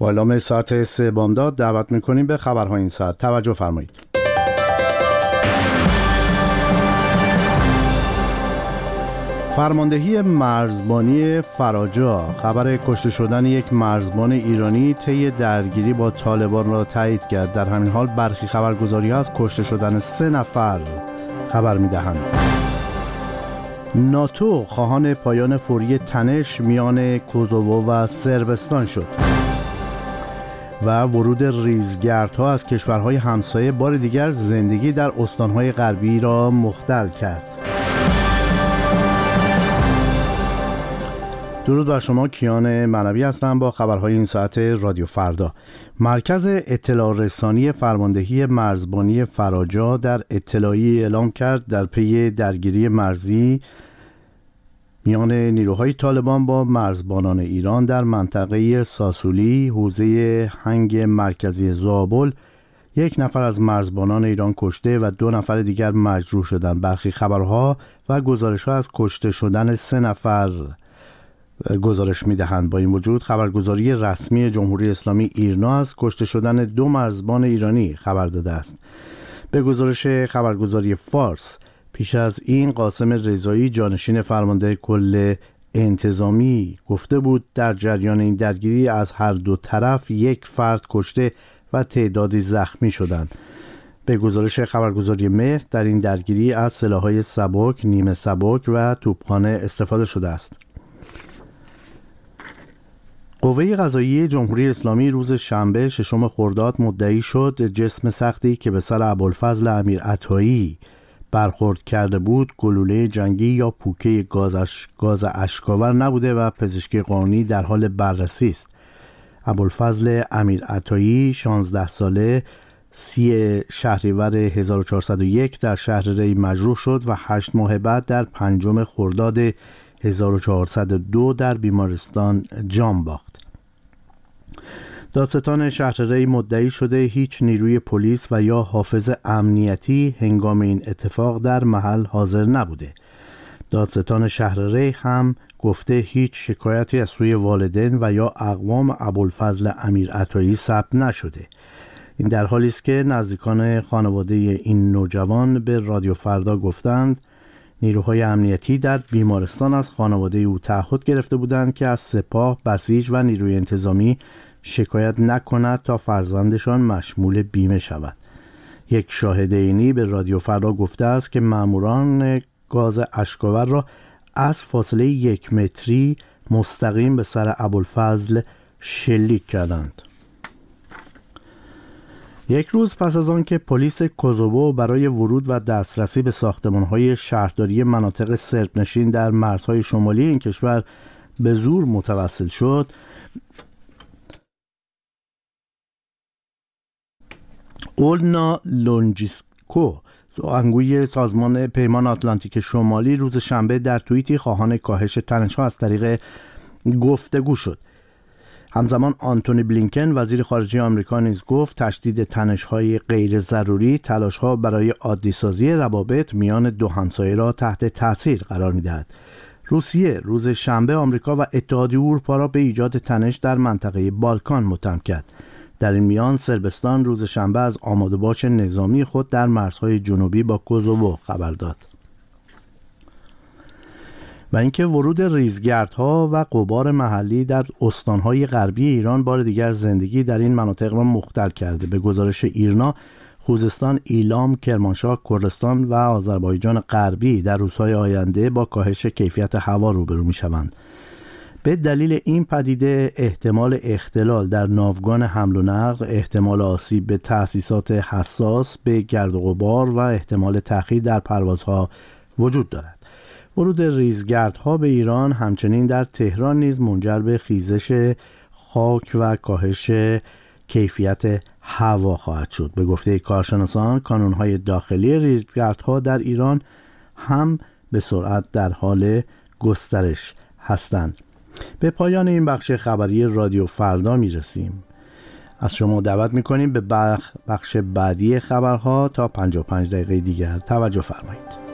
با اعلام ساعت 3 بامداد دعوت میکنیم به خبرهای این ساعت. توجه فرمایید. فرماندهی مرزبانی فراجا خبر کشته شدن یک مرزبان ایرانی طی درگیری با طالبان را تایید کرد. در همین حال برخی خبرگزاری‌ها از کشته شدن 3 نفر خبر می‌دهند. ناتو خواهان پایان فوری تنش میان کوزوو و صربستان شد و ورود ریزگردها از کشورهای همسایه بار دیگر زندگی در استانهای غربی را مختل کرد. درود بر شما، کیان معنوی هستم با خبرهای این ساعت رادیو فردا. مرکز اطلاع رسانی فرماندهی مرزبانی فراجا در اطلاعی اعلام کرد در پی درگیری مرزی میان نیروهای طالبان با مرزبانان ایران در منطقه ساسولی حوزه هنگ مرکزی زابل 1 نفر از مرزبانان ایران کشته و 2 نفر دیگر مجروح شدند. برخی خبرها و گزارش‌ها از کشته شدن 3 نفر گزارش می‌دهند. با این وجود خبرگزاری رسمی جمهوری اسلامی ایرنا از کشته شدن 2 مرزبان ایرانی خبر داده است. به گزارش خبرگزاری فارس، پیش از این قاسم رضایی جانشین فرمانده کل انتظامی گفته بود در جریان این درگیری از هر دو طرف 1 فرد کشته و تعدادی زخمی شدند. به گزارش خبرگزاری مهر در این درگیری از سلاح‌های سبک، نیمه سبک و توپخانه استفاده شده است. قوه قضاییه جمهوری اسلامی روز شنبه 6 خرداد مدعی شد جسم سختی که به سر ابوالفضل امیرعطایی برخورد کرده بود گلوله جنگی یا پوکه گاز اشک‌آور نبوده و پزشکی قانونی در حال بررسی است. ابوالفضل امیرعطایی 16 ساله 30 شهریور 1401 در شهر ری مجروح شد و 8 ماه بعد در 5 خرداد 1402 در بیمارستان جان باخت. دادستان شهر ری مدعی شده هیچ نیروی پلیس و یا حافظ امنیتی هنگام این اتفاق در محل حاضر نبوده. دادستان شهر ری هم گفته هیچ شکایتی از سوی والدین و یا اقوام ابوالفضل امیرعطایی ثبت نشده. این در حالی است که نزدیکان خانواده این نوجوان به رادیو فردا گفتند نیروهای امنیتی در بیمارستان از خانواده او تعهد گرفته بودند که از سپاه، بسیج و نیروی انتظامی شکایت نکند تا فرزندشان مشمول بیمه شود. یک شاهد عینی به رادیو فردا گفته است که ماموران گاز اشک‌آور را از فاصله 1 متری مستقیم به سر ابوالفضل شلیک کردند. 1 روز پس از آن که پلیس کوزوو برای ورود و دسترسی به ساختمان‌های شهرداری مناطق سرب‌نشین در مرزهای شمالی این کشور به زور متوسل شد، اولنا لونجیسکو سخنگوی سازمان پیمان آتلانتیک شمالی روز شنبه در توییتی خواهان کاهش تنش‌ها از طریق گفتگو شد. همزمان آنتونی بلینکن وزیر خارجه آمریکا نیز گفت تشدید تنش‌های غیر ضروری تلاش‌ها برای عادی‌سازی روابط میان دو همسایه را تحت تاثیر قرار می‌دهد. روسیه روز شنبه آمریکا و اتحادیه اروپا را به ایجاد تنش در منطقه بالکان متهم کرد. در این میان صربستان روز شنبه از آماده‌باش نظامی خود در مرزهای جنوبی با کوزوو خبر داد. و اینکه ورود ریزگردها و غبار محلی در استانهای غربی ایران بار دیگر زندگی در این مناطق را مختل کرده. به گزارش ایرنا، خوزستان، ایلام، کرمانشاه، کردستان و آذربایجان غربی در روزهای آینده با کاهش کیفیت هوا روبرو می‌شوند. به دلیل این پدیده احتمال اختلال در ناوگان حمل و نقل، احتمال آسیب به تأسیسات حساس به گرد و غبار و احتمال تأخیر در پروازها وجود دارد. ورود ریزگردها به ایران همچنین در تهران نیز منجر به خیزش خاک و کاهش کیفیت هوا خواهد شد. به گفته کارشناسان، کانون‌های داخلی ریزگردها در ایران هم به سرعت در حال گسترش هستند. به پایان این بخش خبری رادیو فردا میرسیم. از شما دعوت میکنیم به بخش بعدی خبرها تا 55 دقیقه دیگر توجه فرمایید.